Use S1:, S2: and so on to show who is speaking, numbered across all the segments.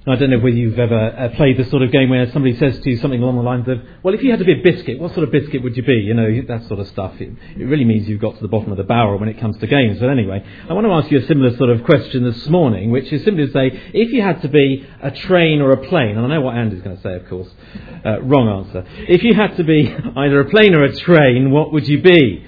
S1: I don't know whether you've ever played the sort of game where somebody says to you something along the lines of, well, if you had to be a biscuit, what sort of biscuit would you be? You know, that sort of stuff. It really means you've got to the bottom of the barrel when it comes to games. But anyway, I want to ask you a similar sort of question this morning, which is simply to say, if you had to be a train or a plane, and I know what Andy's going to say, of course, wrong answer. If you had to be either a plane or a train, what would you be?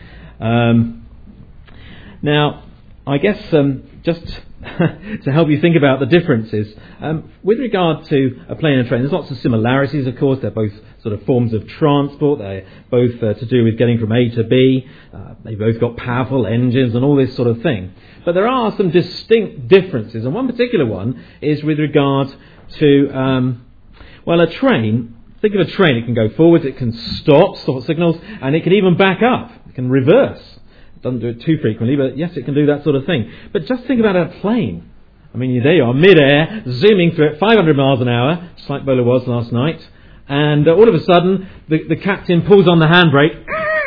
S1: Now, I guess just to help you think about the differences, with regard to a plane and a train, there's lots of similarities, of course. They're both sort of forms of transport. They're both to do with getting from A to B. They've both got powerful engines and all this sort of thing. But there are some distinct differences, and one particular one is with regard to, a train. Think of a train. It can go forwards, it can stop signals, and it can even back up. It can reverse. Doesn't do it too frequently, but yes, it can do that sort of thing. But just think about a plane. I mean, there you are, mid-air, zooming through at 500 miles an hour, just like Bowler was last night, and all of a sudden, the captain pulls on the handbrake,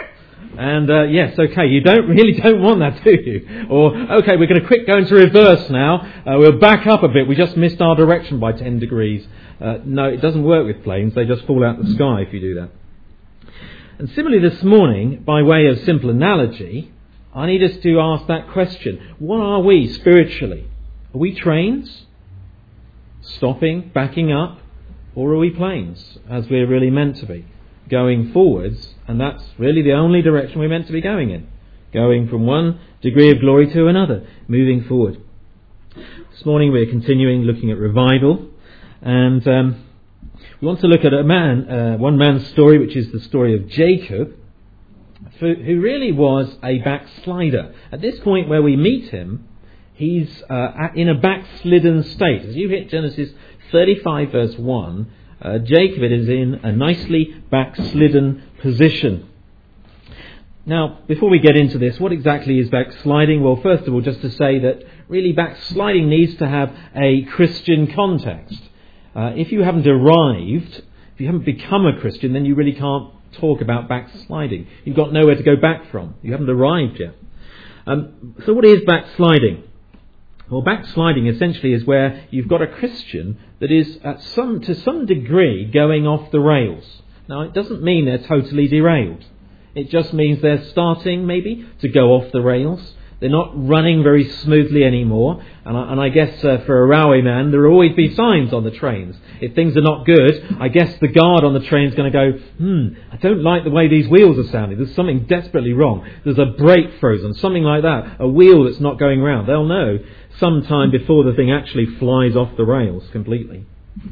S1: and yes, okay, you really don't want that, do you? Or, okay, we're going to go into reverse now, we'll back up a bit, we just missed our direction by 10 degrees. No, it doesn't work with planes, they just fall out of the sky if you do that. And similarly this morning, by way of simple analogy, I need us to ask that question. What are we spiritually? Are we trains? Stopping, backing up? Or are we planes, as we're really meant to be? Going forwards, and that's really the only direction we're meant to be going in. Going from one degree of glory to another, moving forward. This morning we're continuing looking at revival, and we want to look at one man's story, which is the story of Jacob, who really was a backslider. At this point where we meet him, he's in a backslidden state. As you hit Genesis 35 verse 1, Jacob is in a nicely backslidden position. Now, before we get into this, what exactly is backsliding? Well, first of all, just to say that really backsliding needs to have a Christian context. If you haven't arrived, if you haven't become a Christian, then you really can't talk about backsliding. You've got nowhere to go back from. You haven't arrived yet. So what is backsliding? Well, backsliding essentially is where you've got a Christian that is to some degree going off the rails. Now, it doesn't mean they're totally derailed. It just means they're starting maybe to go off the rails. They're not running very smoothly anymore. And I guess for a railway man, there will always be signs on the trains. If things are not good, I guess the guard on the train is going to go, I don't like the way these wheels are sounding. There's something desperately wrong. There's a brake frozen, something like that. A wheel that's not going round. They'll know sometime before the thing actually flies off the rails completely.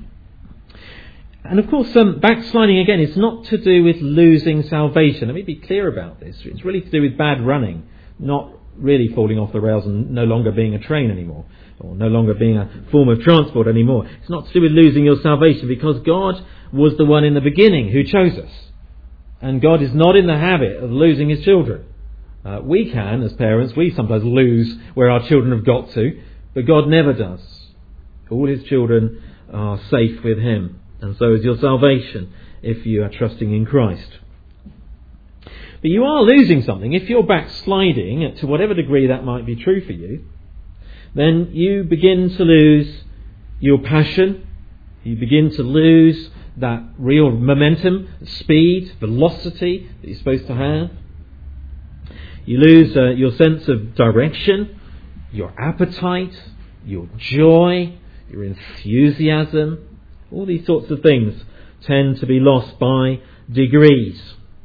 S1: And of course, backsliding again is not to do with losing salvation. Let me be clear about this. It's really to do with bad running, not really falling off the rails and no longer being a train anymore, or no longer being a form of transport anymore. It's not to do with losing your salvation, because God was the one in the beginning who chose us. And God is not in the habit of losing his children. We can, as parents, we sometimes lose where our children have got to, but God never does. All his children are safe with him, and so is your salvation if you are trusting in Christ. But you are losing something. If you're backsliding, to whatever degree that might be true for you, then you begin to lose your passion. You begin to lose that real momentum, speed, velocity that you're supposed to have. You lose your sense of direction, your appetite, your joy, your enthusiasm. All these sorts of things tend to be lost by degrees.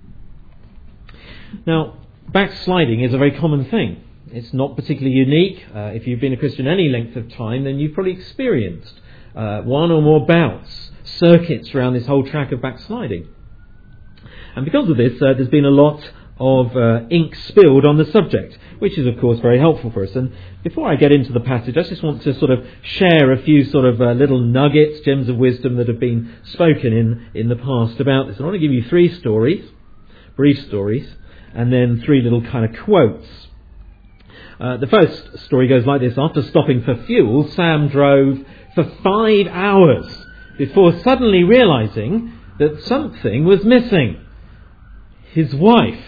S1: Now, backsliding is a very common thing. It's not particularly unique. If you've been a Christian any length of time, then you've probably experienced one or more bouts, circuits around this whole track of backsliding. And because of this, there's been a lot of ink spilled on the subject, which is of course very helpful for us. And before I get into the passage, I just want to sort of share a few sort of little nuggets, gems of wisdom that have been spoken in the past about this. I want to give you 3 stories, brief stories, and then 3 little kind of quotes. The first story goes like this. After stopping for fuel, Sam drove for 5 hours before suddenly realising that something was missing. His wife.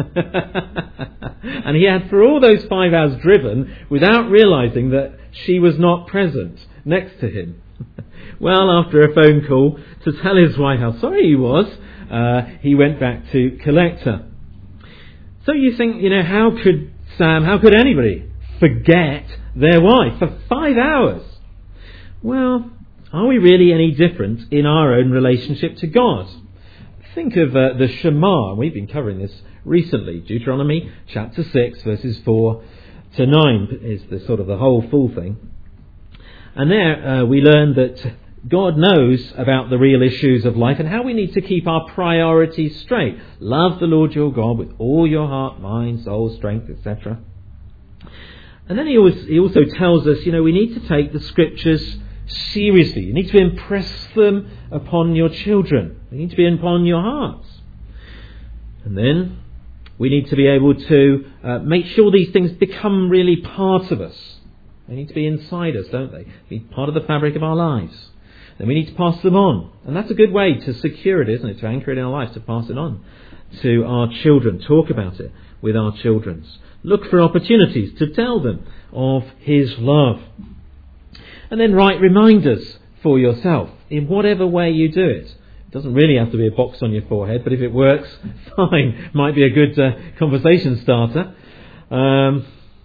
S1: And he had for all those 5 hours driven without realising that she was not present next to him. Well, after a phone call to tell his wife how sorry he was, he went back to collect her. So you think, how could anybody forget their wife for 5 hours? Well, are we really any different in our own relationship to God? Think of the Shema. We've been covering this recently. Deuteronomy chapter 6 verses 4 to 9 is the whole full thing. And there we learn that God knows about the real issues of life and how we need to keep our priorities straight. Love the Lord your God with all your heart, mind, soul, strength, etc. And then he also tells us, we need to take the scriptures seriously. You need to impress them upon your children. They need to be upon your hearts. And then we need to be able to make sure these things become really part of us. They need to be inside us, don't they? Be part of the fabric of our lives. Then we need to pass them on. And that's a good way to secure it, isn't it? To anchor it in our lives, to pass it on to our children. Talk about it with our children. Look for opportunities to tell them of His love. And then write reminders for yourself in whatever way you do it. It doesn't really have to be a box on your forehead, but if it works, fine. Might be a good conversation starter. And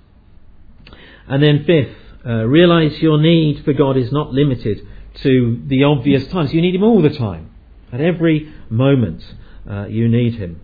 S1: then fifth, realise your need for God is not limited to the obvious times. You need Him all the time. At every moment you need Him.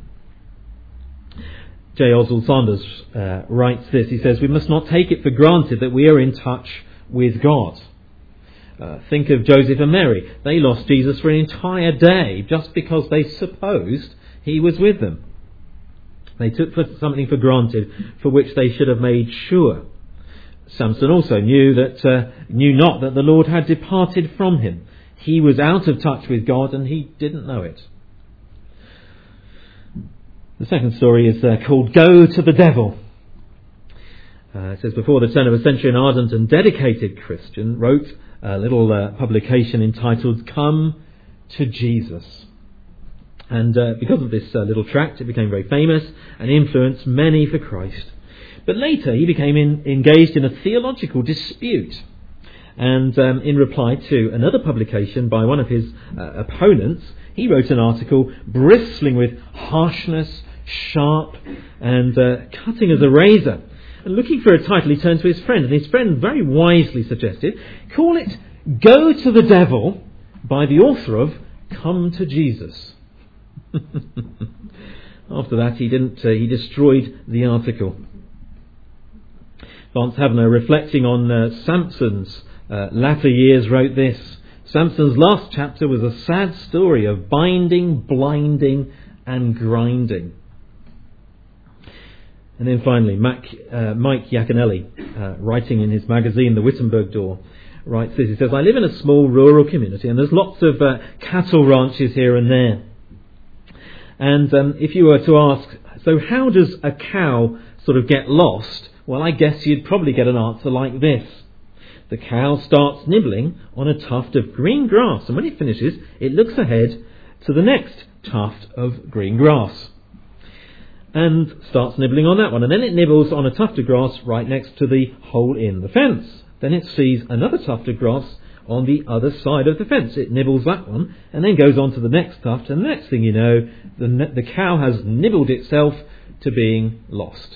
S1: J. Oswald Sanders writes this. He says, we must not take it for granted that we are in touch with God. Think of Joseph and Mary. They lost Jesus for an entire day just because they supposed He was with them. They took something for granted for which they should have made sure. Samson also knew not that the Lord had departed from him. He was out of touch with God and he didn't know it. The second story is called Go to the Devil. It says, before the turn of a century, an ardent and dedicated Christian wrote a little publication entitled Come to Jesus. And because of this little tract, it became very famous and influenced many for Christ. But later he became engaged in a theological dispute. And in reply to another publication by one of his opponents, he wrote an article bristling with harshness, sharp and cutting as a razor. And looking for a title, he turned to his friend, and his friend very wisely suggested, call it Go to the Devil by the author of Come to Jesus. After that, he destroyed the article. Vance Havner, reflecting on Samson's latter years, wrote this. Samson's last chapter was a sad story of binding, blinding and grinding. And then finally, Mike Yaconelli, writing in his magazine, The Wittenberg Door, writes this. He says, I live in a small rural community and there's lots of cattle ranches here and there. And if you were to ask, so how does a cow sort of get lost? Well, I guess you'd probably get an answer like this. The cow starts nibbling on a tuft of green grass, and when it finishes, it looks ahead to the next tuft of green grass and starts nibbling on that one. And then it nibbles on a tuft of grass right next to the hole in the fence. Then it sees another tuft of grass on the other side of the fence. It nibbles that one and then goes on to the next tuft, and the next thing you know, the cow has nibbled itself to being lost.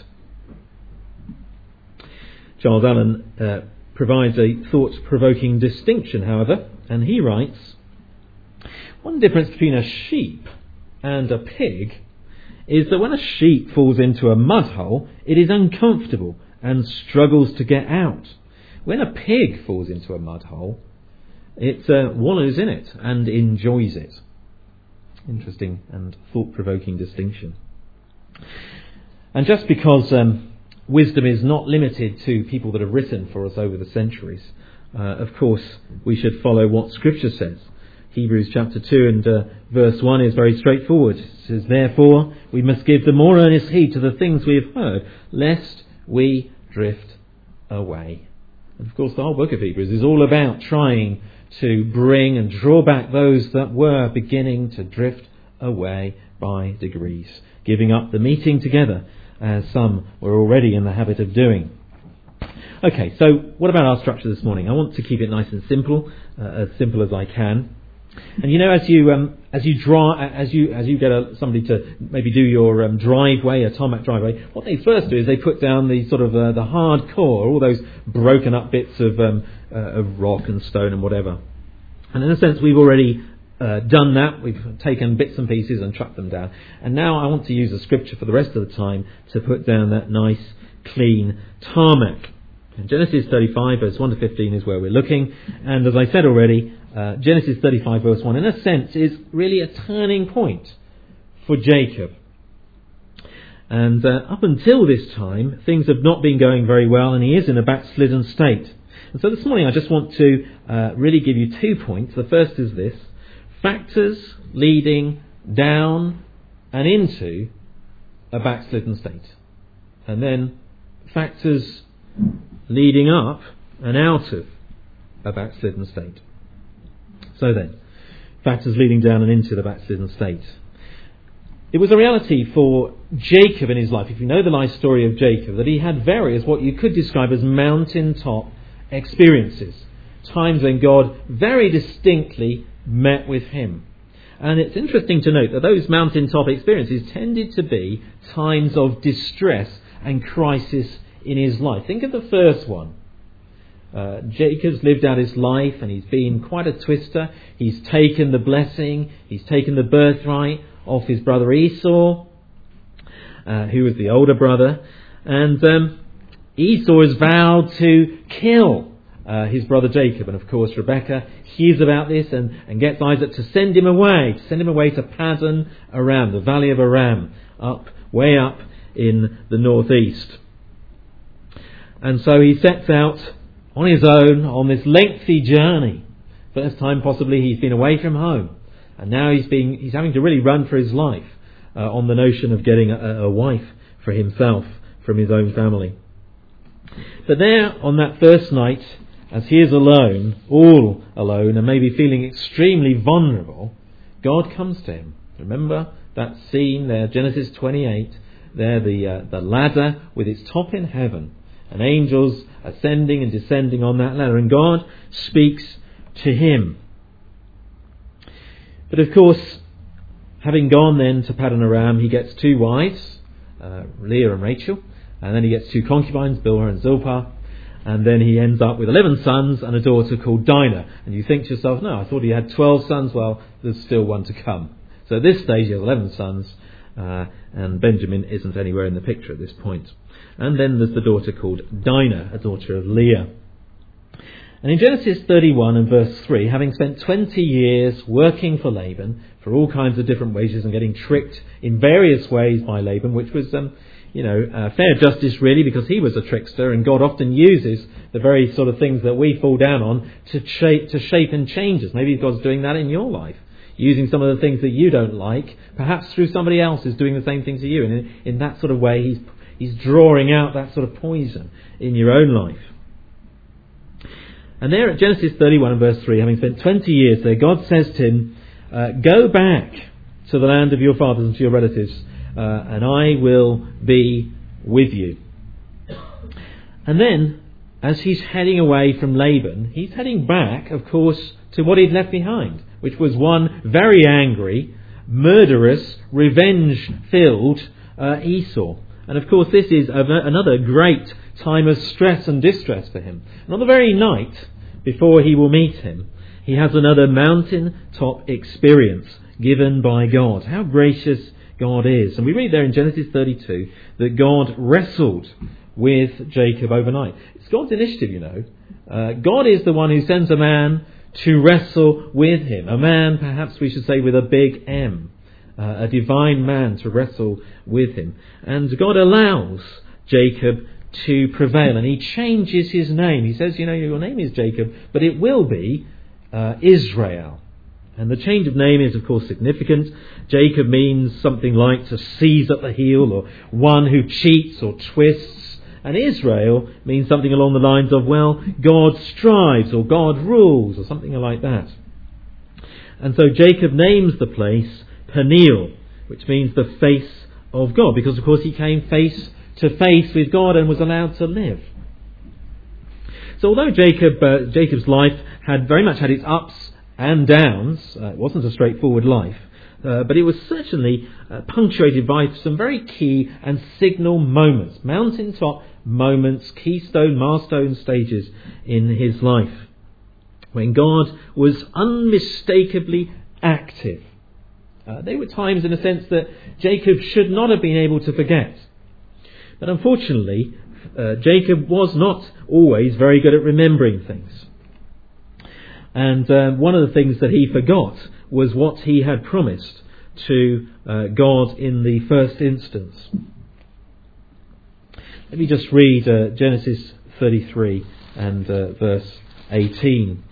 S1: Charles Allen provides a thought-provoking distinction, however, and he writes, one difference between a sheep and a pig is that when a sheep falls into a mud hole, it is uncomfortable and struggles to get out. When a pig falls into a mud hole, it wallows in it and enjoys it. Interesting and thought-provoking distinction. And just because wisdom is not limited to people that have written for us over the centuries, of course we should follow what Scripture says. Hebrews chapter 2 and verse 1 is very straightforward. It says, therefore we must give the more earnest heed to the things we have heard, lest we drift away. And of course the whole book of Hebrews is all about trying to bring and draw back those that were beginning to drift away by degrees, giving up the meeting together as some were already in the habit of doing. Okay, so what about our structure this morning? I want to keep it nice and simple as I can. And you know, as you get somebody to maybe do your driveway, a tarmac driveway, what they first do is they put down the sort of the hard core, all those broken up bits of rock and stone and whatever. And in a sense, we've already done that. We've taken bits and pieces and chucked them down. And now I want to use the scripture for the rest of the time to put down that nice, clean tarmac. And Genesis 35 verse 1 to 15 is where we're looking. And as I said already, Genesis 35 verse 1 in a sense is really a turning point for Jacob. And up until this time, things have not been going very well, and he is in a backslidden state. And so this morning I just want to really give you 2 points. The first is this: factors leading down and into a backslidden state. And then factors leading up and out of a backslidden state. So then, factors leading down and into the backslidden state. It was a reality for Jacob in his life, if you know the life story of Jacob, that he had various what you could describe as mountaintop experiences. Times when God very distinctly met with him. And it's interesting to note that those mountaintop experiences tended to be times of distress and crisis in his life. Think of the first one. Jacob's lived out his life and he's been quite a twister. He's taken the blessing, he's taken the birthright of his brother Esau, who was the older brother. And Esau has vowed to kill his brother Jacob. And of course Rebekah hears about this and gets Isaac to send him away to Paddan Aram, the valley of Aram, way up in the northeast. And so he sets out on his own on this lengthy journey. First time possibly he's been away from home. And now he's having to really run for his life on the notion of getting a wife for himself from his own family. But there on that first night, as he is alone, all alone, and maybe feeling extremely vulnerable, God comes to him. Remember that scene there, Genesis 28, there the ladder with its top in heaven, and angels ascending and descending on that ladder, and God speaks to him. But of course, having gone then to Paddan Aram, he gets 2 wives, Leah and Rachel, and then he gets 2 concubines, Bilhah and Zilpah, and then he ends up with 11 sons and a daughter called Dinah. And you think to yourself, no, I thought he had 12 sons. Well, there's still one to come. So at this stage he has 11 sons, and Benjamin isn't anywhere in the picture at this point. And then there's the daughter called Dinah, a daughter of Leah. And in Genesis 31 and verse 3, having spent 20 years working for Laban for all kinds of different wages and getting tricked in various ways by Laban, which was fair justice really, because he was a trickster, and God often uses the very sort of things that we fall down on to shape and change us. Maybe God's doing that in your life, using some of the things that you don't like, perhaps through somebody else who's doing the same thing to you. And in that sort of way, he's drawing out that sort of poison in your own life. And there at Genesis 31 and verse 3, having spent 20 years there, God says to him, go back to the land of your fathers and to your relatives, and I will be with you. And then, as he's heading away from Laban, he's heading back, of course, to what he'd left behind, which was one very angry, murderous, revenge-filled Esau. And of course this is another great time of stress and distress for him. And on the very night before he will meet him, he has another mountain-top experience given by God. How gracious God is. And we read there in Genesis 32 that God wrestled with Jacob overnight. It's God's initiative, you know. God is the one who sends a man to wrestle with him. A man, perhaps we should say, with a big M. A divine man to wrestle with him. And God allows Jacob to prevail, and he changes his name. He says, your name is Jacob, but it will be Israel. And the change of name is, of course, significant. Jacob means something like to seize at the heel, or one who cheats or twists. And Israel means something along the lines of, God strives, or God rules, or something like that. And so Jacob names the place Peniel, which means the face of God, because of course he came face to face with God and was allowed to live. So although Jacob's life had very much had its ups and downs, it wasn't a straightforward life, but it was certainly punctuated by some very key and signal moments, mountaintop moments, keystone, milestone stages in his life, when God was unmistakably active. They were times, in a sense, that Jacob should not have been able to forget. But unfortunately, Jacob was not always very good at remembering things. And one of the things that he forgot was what he had promised to God in the first instance. Let me just read Genesis 33 and verse 18.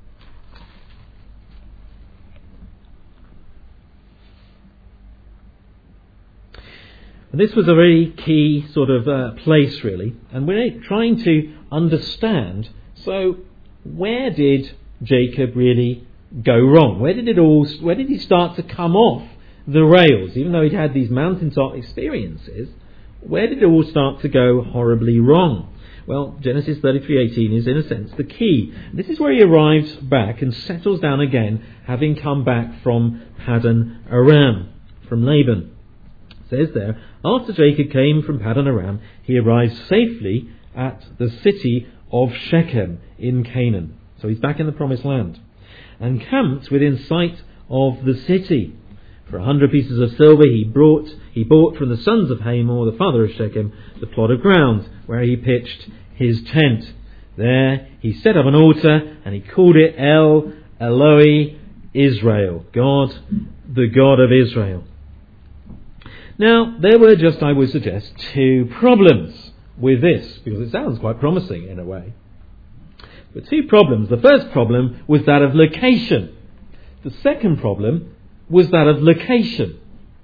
S1: And this was a very key sort of place, really. And we're trying to understand, so where did Jacob really go wrong? Where did he start to come off the rails? Even though he'd had these mountaintop experiences, where did it all start to go horribly wrong? Well, Genesis 33:18 is, in a sense, the key. This is where he arrives back and settles down again, having come back from Paddan Aram, from Laban. It says there, after Jacob came from Paddan Aram, he arrived safely at the city of Shechem in Canaan. So he's back in the promised land, and camped within sight of the city. For 100 pieces of silver he bought from the sons of Hamor, the father of Shechem, the plot of ground where he pitched his tent. There he set up an altar, and he called it El Eloi Israel, God, the God of Israel. Now, there were just, I would suggest, two problems with this, because it sounds quite promising in a way. But two problems. The first problem was that of location. The second problem was that of location.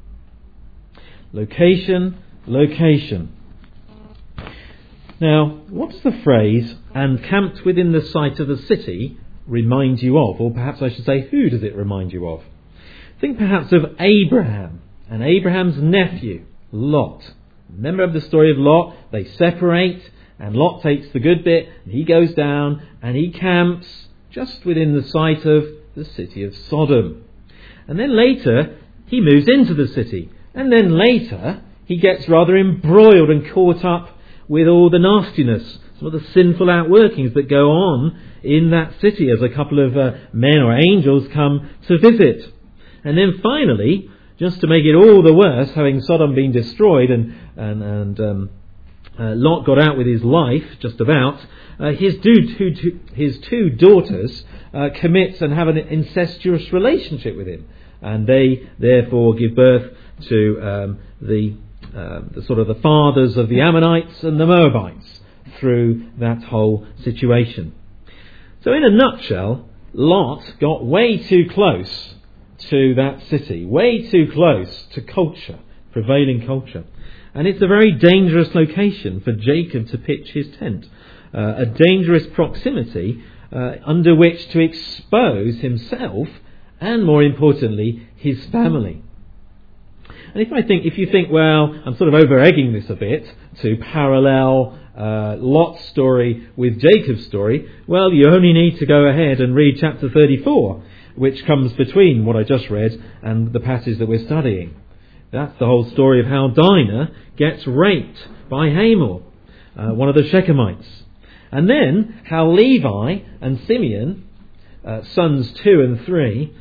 S1: Location. Now, what does the phrase, and camped within the sight of the city, remind you of? Or perhaps I should say, who does it remind you of? Think perhaps of Abraham and Abraham's nephew, Lot. Remember the story of Lot? They separate, and Lot takes the good bit, and he goes down, and he camps just within the sight of the city of Sodom. And then later, he moves into the city. And then later, he gets rather embroiled and caught up with all the nastiness, some of the sinful outworkings that go on in that city as a couple of men or angels come to visit. And then finally, just to make it all the worse, having Sodom been destroyed and Lot got out with his life, just about, his two daughters commit and have an incestuous relationship with him. And they therefore give birth to the sort of the fathers of the Ammonites and the Moabites through that whole situation. So in a nutshell, Lot got way too close to that city, way too close to culture, prevailing culture. And it's a very dangerous location for Jacob to pitch his tent, a dangerous proximity under which to expose himself and, more importantly, his family. And if you think, well, I'm sort of over-egging this a bit to parallel Lot's story with Jacob's story, well, you only need to go ahead and read chapter 34, which comes between what I just read and the passage that we're studying. That's the whole story of how Dinah gets raped by Hamor, one of the Shechemites. And then how Levi and Simeon, sons 2 and 3,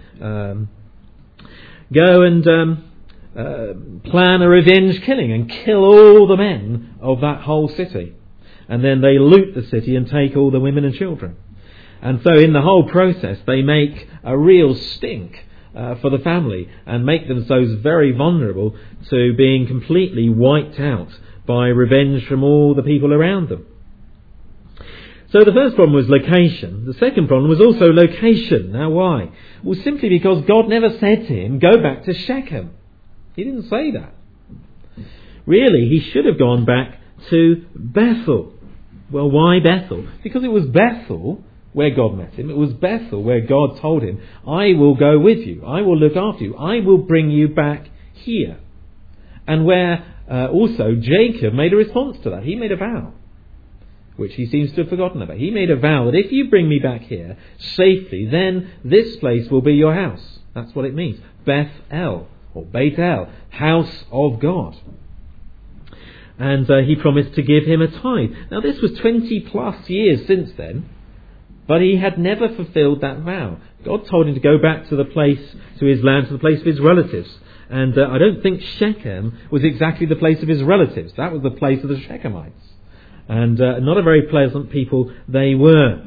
S1: go and plan a revenge killing and kill all the men of that whole city. And then they loot the city and take all the women and children. And so in the whole process they make a real stink for the family and make themselves very vulnerable to being completely wiped out by revenge from all the people around them. So the first problem was location. The second problem was also location. Now why? Well, simply because God never said to him, go back to Shechem. He didn't say that. Really, he should have gone back to Bethel. Well, why Bethel? Because it was Bethel where God met him. It was Bethel where God told him, I will go with you. I will look after you. I will bring you back here. And where also Jacob made a response to that. He made a vow. which he seems to have forgotten about. He made a vow that if you bring me back here safely, then this place will be your house. That's what it means. Beth El, or Beit El, house of God. And he promised to give him a tithe. Now this was 20 plus years since then, but he had never fulfilled that vow. God told him to go back to the place, to his land, to the place of his relatives. And I don't think Shechem was exactly the place of his relatives. That was the place of the Shechemites. And not a very pleasant people they were.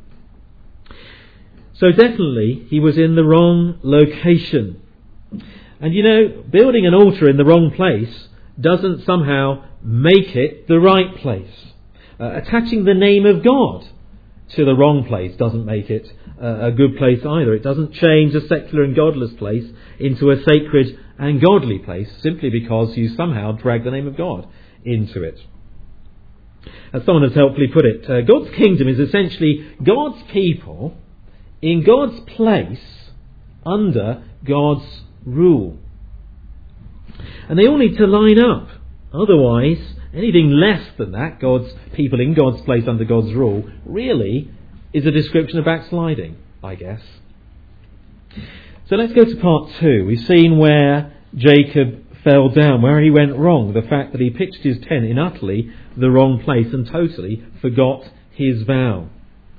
S1: So definitely he was in the wrong location. And you know, building an altar in the wrong place doesn't somehow make it the right place. Attaching the name of God to the wrong place doesn't make it a good place either. It doesn't change a secular and godless place into a sacred and godly place simply because you somehow drag the name of God into it. As someone has helpfully put it, God's kingdom is essentially God's people in God's place under God's rule. And they all need to line up. Otherwise, anything less than that, God's people in God's place under God's rule, really is a description of backsliding, I guess. So let's go to part 2. We've seen where Jacob fell down, where he went wrong, the fact that he pitched his tent in utterly the wrong place and totally forgot his vow.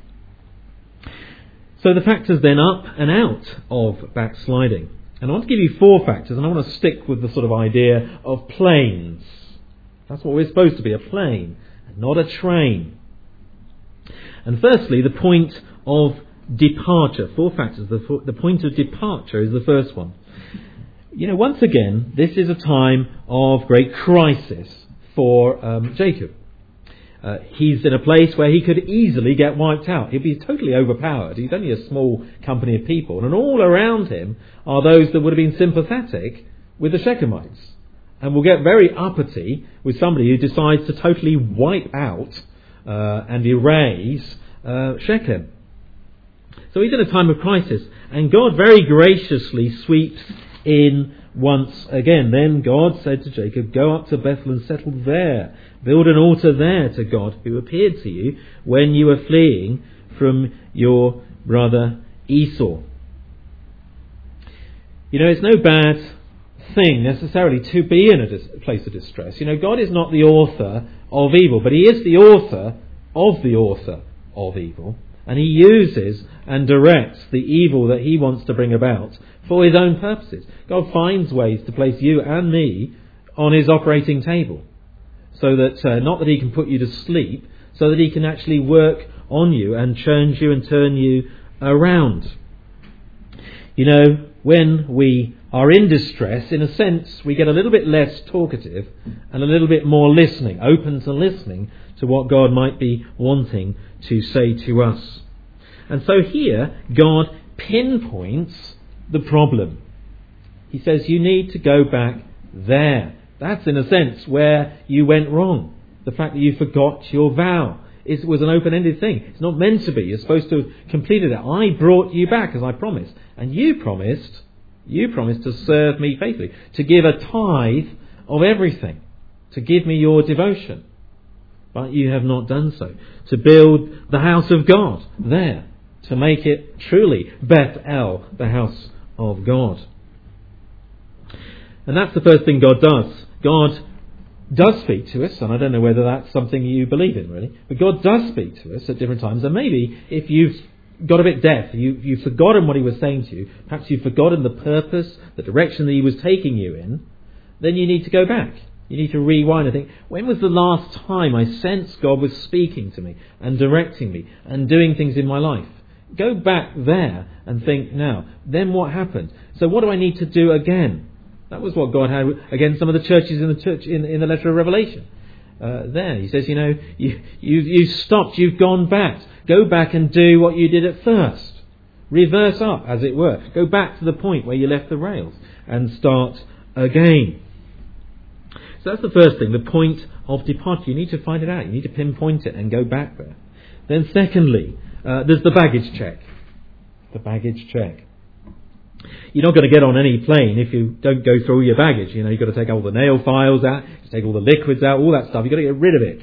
S1: So the factors then up and out of backsliding. And I want to give you 4 factors, and I want to stick with the sort of idea of planes. That's what we're supposed to be, a plane, not a train. And firstly, the point of departure. 4 factors. The point of departure is the first one. You know, once again, this is a time of great crisis for Jacob. He's in a place where he could easily get wiped out. He'd be totally overpowered. He's only a small company of people. And all around him are those that would have been sympathetic with the Shechemites. And will get very uppity with somebody who decides to totally wipe out and erase Shechem. So he's in a time of crisis. And God very graciously sweeps in once again. Then God said to Jacob, go up to Bethel and settle there. Build an altar there to God who appeared to you when you were fleeing from your brother Esau. You know, it's no bad thing necessarily to be in a place of distress. You know, God is not the author of evil, but he is the author of evil. And he uses and directs the evil that he wants to bring about for his own purposes. God finds ways to place you and me on his operating table. So that, not that he can put you to sleep, so that he can actually work on you and change you and turn you around. You know, when we are in distress, in a sense, we get a little bit less talkative and a little bit more listening, open to listening to what God might be wanting to say to us. And so here, God pinpoints the problem. He says, you need to go back there. That's, in a sense, where you went wrong. The fact that you forgot your vow. It was an open-ended thing. It's not meant to be. You're supposed to have completed it. I brought you back, as I promised. And you promised to serve me faithfully. To give a tithe of everything. To give me your devotion. But you have not done so. To build the house of God there. To make it truly Beth El, the house of God. And that's the first thing God does. God does speak to us, and I don't know whether that's something you believe in really, but God does speak to us at different times. And maybe if you've got a bit deaf, you've forgotten what he was saying to you, perhaps you've forgotten the purpose, the direction that he was taking you in, then you need to go back. You need to rewind and think, when was the last time I sensed God was speaking to me and directing me and doing things in my life? Go back there and think, now, then what happened? So what do I need to do again? That was what God had against some of the churches in the church in the letter of Revelation. There, he says, you know, you stopped, you've gone back. Go back and do what you did at first. Reverse up, as it were. Go back to the point where you left the rails and start again. So that's the first thing, the point of departure. You need to find it out. You need to pinpoint it and go back there. Then secondly, there's the baggage check. The baggage check. You're not going to get on any plane if you don't go through all your baggage. You know, you've got to take all the nail files out, take all the liquids out, all that stuff. You've got to get rid of it.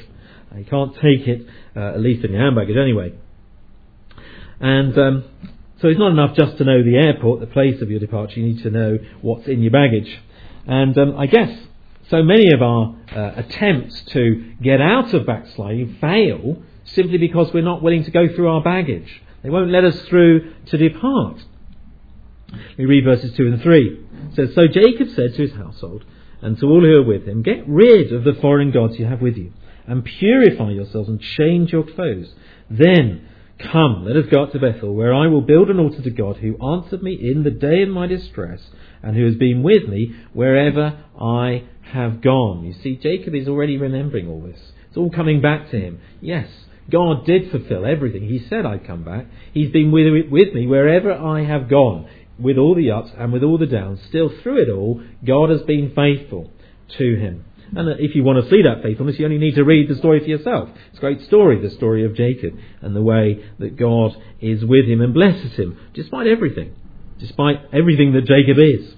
S1: You can't take it, at least in your hand baggage anyway. And so it's not enough just to know the airport, the place of your departure. You need to know what's in your baggage. And I guess so many of our attempts to get out of backsliding fail simply because we're not willing to go through our baggage. They won't let us through to depart. We read verses 2 and 3. It says, "So Jacob said to his household and to all who are with him, 'Get rid of the foreign gods you have with you, and purify yourselves and change your clothes. Then come, let us go up to Bethel, where I will build an altar to God, who answered me in the day of my distress, and who has been with me wherever I have gone.'" You see, Jacob is already remembering all this. It's all coming back to him. Yes, God did fulfill everything. He said I'd come back. He's been with me wherever I have gone, with all the ups and with all the downs. Still, through it all, God has been faithful to him. And if you want to see that faithfulness, you only need to read the story for yourself. It's a great story, the story of Jacob, and the way that God is with him and blesses him, despite everything that Jacob is.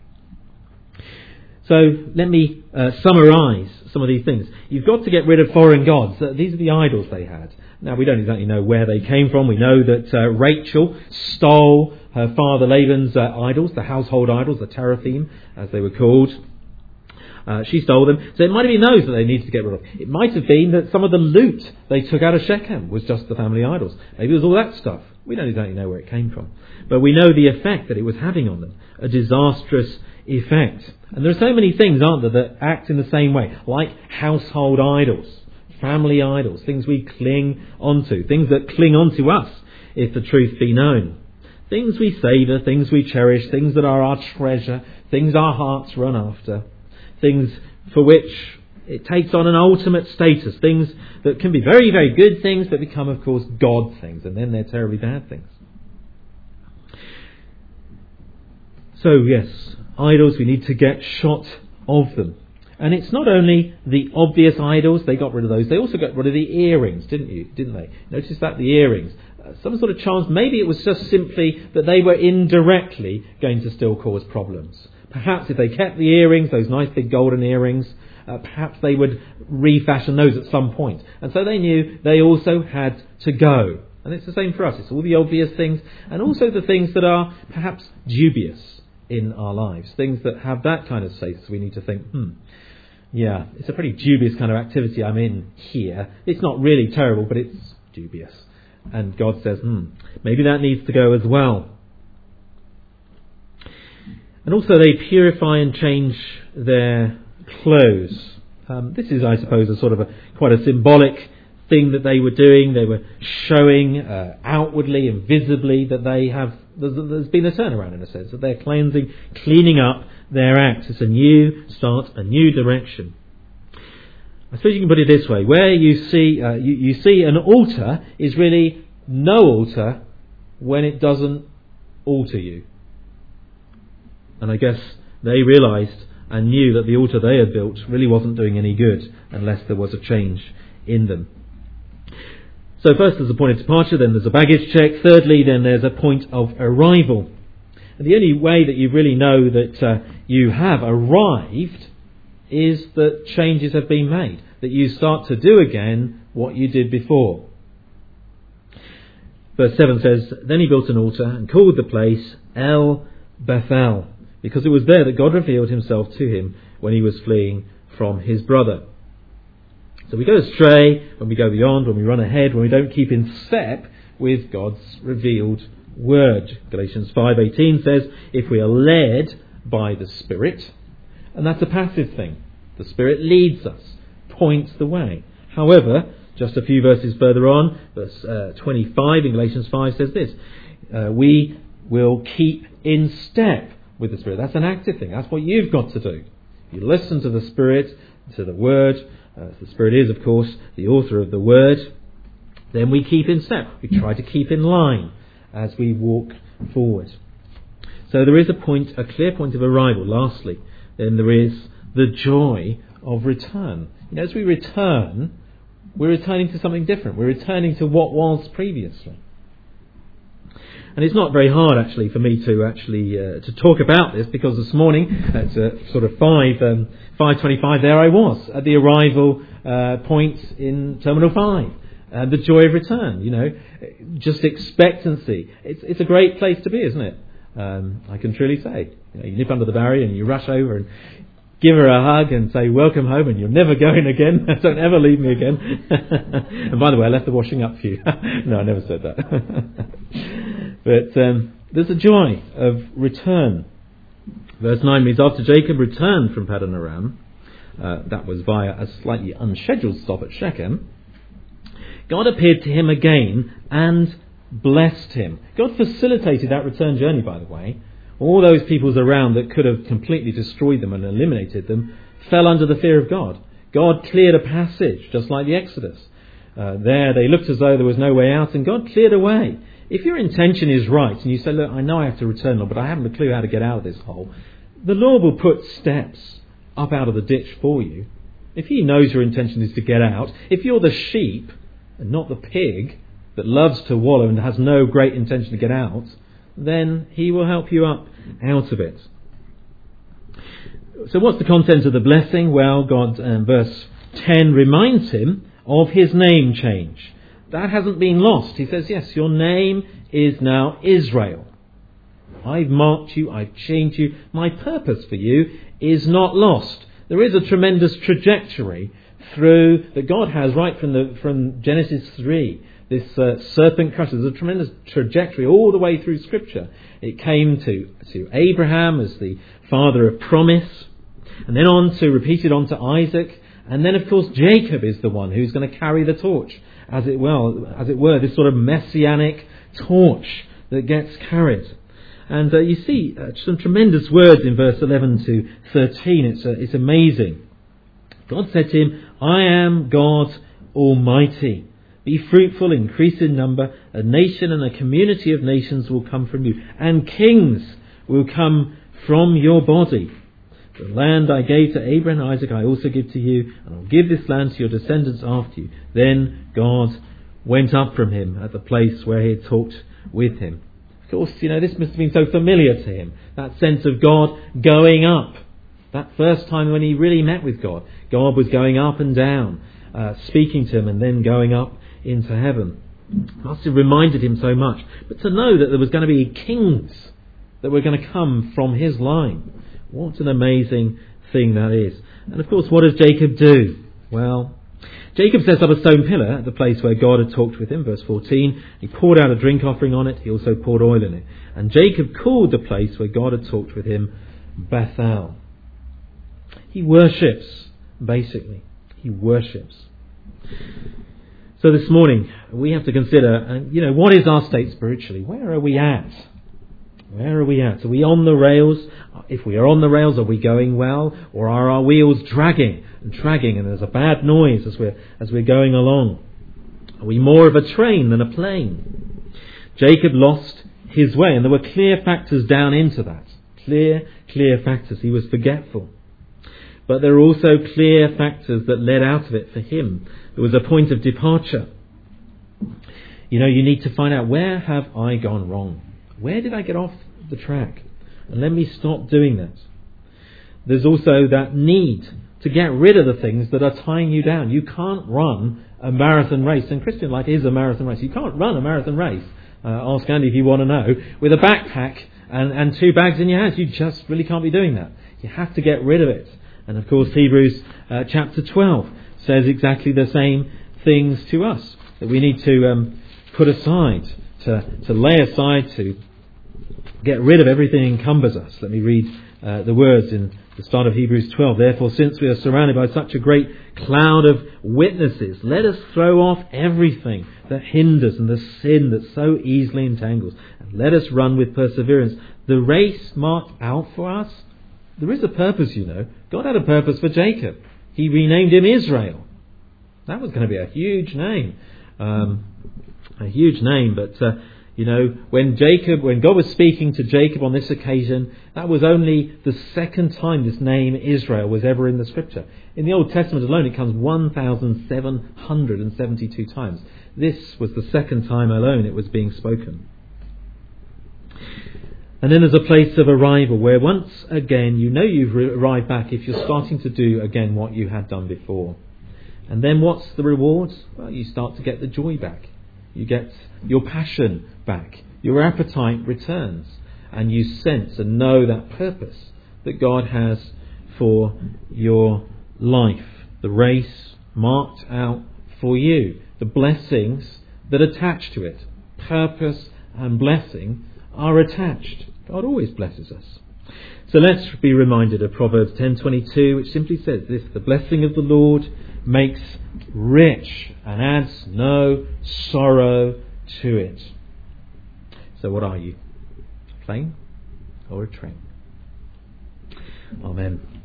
S1: So let me summarise some of these things. You've got to get rid of foreign gods. These are the idols they had. Now, we don't exactly know where they came from. We know that Rachel stole her father Laban's idols, the household idols, the teraphim, as they were called. She stole them. So it might have been those that they needed to get rid of. It might have been that some of the loot they took out of Shechem was just the family idols. Maybe it was all that stuff. We don't exactly know where it came from. But we know the effect that it was having on them. A disastrous effect. And there are so many things, aren't there, that act in the same way. Like household idols, family idols, things we cling onto, things that cling onto us, if the truth be known. Things we savour, things we cherish, things that are our treasure, things our hearts run after. Things for which it takes on an ultimate status. Things that can be very, very good things, but become, of course, God things. And then they're terribly bad things. So, yes, idols, we need to get shot of them. And it's not only the obvious idols, they got rid of those. They also got rid of the earrings, didn't they? Notice that, the earrings. Some sort of chance, maybe it was just simply that they were indirectly going to still cause problems. Perhaps if they kept the earrings, those nice big golden earrings, perhaps they would refashion those at some point. And so they knew they also had to go. And it's the same for us. It's all the obvious things, and also the things that are perhaps dubious in our lives. Things that have that kind of status. We need to think, yeah, it's a pretty dubious kind of activity I'm in here. It's not really terrible, but it's dubious. And God says, maybe that needs to go as well. And also they purify and change their clothes. This is, I suppose, a sort of quite a symbolic thing that they were doing. They were showing outwardly and visibly that there's been a turnaround, in a sense, that they're cleaning up their acts. It's a new start, a new direction. I suppose you can put it this way: where you see you see an altar is really no altar when it doesn't alter you. And I guess they realised and knew that the altar they had built really wasn't doing any good unless there was a change in them. So first there's a point of departure, then there's a baggage check. Thirdly, then there's a point of arrival. And the only way that you really know that you have arrived is that changes have been made, that you start to do again what you did before. Verse 7 says, "Then he built an altar and called the place El Bethel, because it was there that God revealed himself to him when he was fleeing from his brother." So we go astray when we go beyond, when we run ahead, when we don't keep in step with God's revealed word. Galatians 5:18 says, if we are led by the Spirit, and that's a passive thing. The Spirit leads us, points the way. However, just a few verses further on, verse 25 in Galatians 5 says this, we will keep in step with the Spirit. That's an active thing. That's what you've got to do. You listen to the Spirit, to the Word. The Spirit is, of course, the author of the Word. Then we keep in step. We try to keep in line as we walk forward. So there is a clear point of arrival. Lastly, then there is the joy of return. As we return, we're returning to something different. We're returning to what was previously. And it's not very hard actually for me to talk about this, because this morning at sort of 5:25 there I was at the arrival point in Terminal 5. The joy of return, just expectancy. It's a great place to be, isn't it? I can truly say. You nip under the barrier and you rush over and give her a hug and say, welcome home, and you're never going again. Don't ever leave me again. And by the way, I left the washing up for you. No, I never said that. But there's a joy of return. Verse 9 means, after Jacob returned from Paddan Aram, that was via a slightly unscheduled stop at Shechem, God appeared to him again and blessed him. God facilitated that return journey, by the way. All those peoples around that could have completely destroyed them and eliminated them fell under the fear of God. God cleared a passage, just like the Exodus. There they looked as though there was no way out, and God cleared a way. If your intention is right, and you say, look, I know I have to return, Lord, but I haven't a clue how to get out of this hole, the Lord will put steps up out of the ditch for you. If He knows your intention is to get out, if you're the sheep and not the pig that loves to wallow and has no great intention to get out, then He will help you up out of it. So what's the content of the blessing? Well, God, verse 10 reminds him of his name change. That hasn't been lost. He says, yes, your name is now Israel. I've marked you, I've changed you. My purpose for you is not lost. There is a tremendous trajectory through that God has right from Genesis 3. This serpent crusher. There's a tremendous trajectory all the way through Scripture. It came to Abraham as the father of promise, and then repeated on to Isaac, and then of course Jacob is the one who's going to carry the torch, as it were, this sort of messianic torch that gets carried. And you see some tremendous words in verse 11 to 13. It's amazing. God said to him, I am God Almighty. Be fruitful, increase in number. A nation and a community of nations will come from you, and kings will come from your body. The land I gave to Abraham and Isaac I also give to you, and I'll give this land to your descendants after you. Then God went up from him at the place where he had talked with him. Of course, this must have been so familiar to him, that sense of God going up. That first time when he really met with God, God was going up and down, speaking to him and then going up into heaven. Must have reminded him so much. But to know that there was going to be kings that were going to come from his line, what an amazing thing that is. And of course, what does Jacob do? Well, Jacob sets up a stone pillar at the place where God had talked with him. Verse 14, he poured out a drink offering on it. He also poured oil in it. And Jacob called the place where God had talked with him Bethel. He worships, basically. He worships. So this morning, we have to consider, what is our state spiritually? Where are we at? Where are we at? Are we on the rails? If we are on the rails, are we going well? Or are our wheels dragging and there's a bad noise as we're going along? Are we more of a train than a plane? Jacob lost his way, and there were clear factors down into that. Clear factors. He was forgetful. But there are also clear factors that led out of it for him. There was a point of departure. You need to find out, where have I gone wrong? Where did I get off the track? And let me stop doing that. There's also that need to get rid of the things that are tying you down. You can't run a marathon race, and Christian life is a marathon race. You can't run a marathon race, ask Andy if you want to know, with a backpack and 2 bags in your hands. You just really can't be doing that. You have to get rid of it. And of course Hebrews chapter 12 says exactly the same things to us, that we need to put aside, to lay aside, to get rid of everything that encumbers us. Let me read the words in the start of Hebrews 12. Therefore, since we are surrounded by such a great cloud of witnesses, let us throw off everything that hinders and the sin that so easily entangles, and let us run with perseverance the race marked out for us. There is a purpose, God had a purpose for Jacob. He renamed him Israel. That was going to be a huge name. But when God was speaking to Jacob on this occasion, that was only the second time this name Israel was ever in the Scripture. In the Old Testament alone, it comes 1,772 times. This was the second time alone it was being spoken. And then there's a place of arrival where once again you know you've arrived back if you're starting to do again what you had done before. And then what's the reward? Well, you start to get the joy back. You get your passion back. Your appetite returns. And you sense and know that purpose that God has for your life. The race marked out for you. The blessings that attach to it. Purpose and blessing are attached. God always blesses us. So let's be reminded of Proverbs 10:22, which simply says this: the blessing of the Lord makes rich and adds no sorrow to it. So what are you? A plane or a train? Amen.